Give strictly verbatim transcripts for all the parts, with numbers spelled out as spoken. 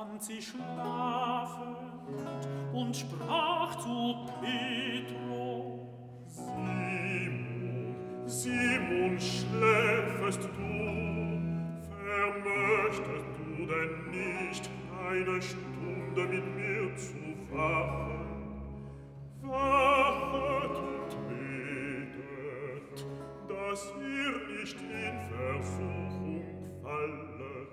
fand sie schlafend und sprach zu Petro: Simon, Simon, schläfest du? Vermöchtest du denn nicht, eine Stunde mit mir zu wachen? Wachet und betet, dass ihr nicht in Versuchung fallet.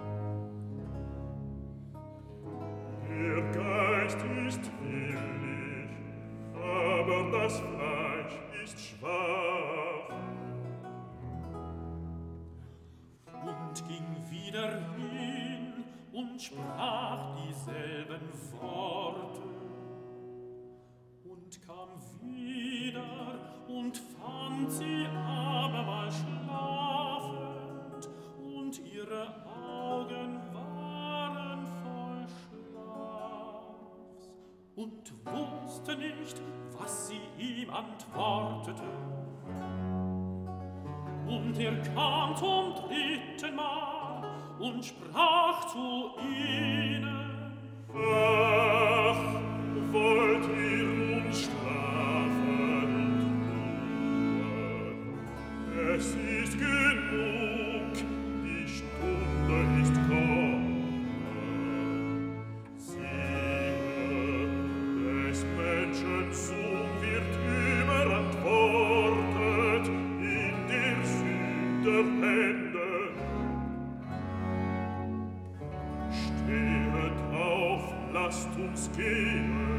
Der Geist ist willig, aber das Fleisch ist schwach. Und ging wieder hin und sprach dieselben Worte und kam wieder und fand sie abermal schlafend und ihre Augen waren voll Schlafs und wusste nicht, was sie ihm antwortete. Und er kam zum dritten Mal und sprach zu ihnen: Ach, wollt ihr umschlafen und ruhen? Es ist genug, die Stunde ist gekommen. Siehe, des Menschen Sohn wird überantwortet in der Sünder Hände. Stehet auf, lasst uns gehen.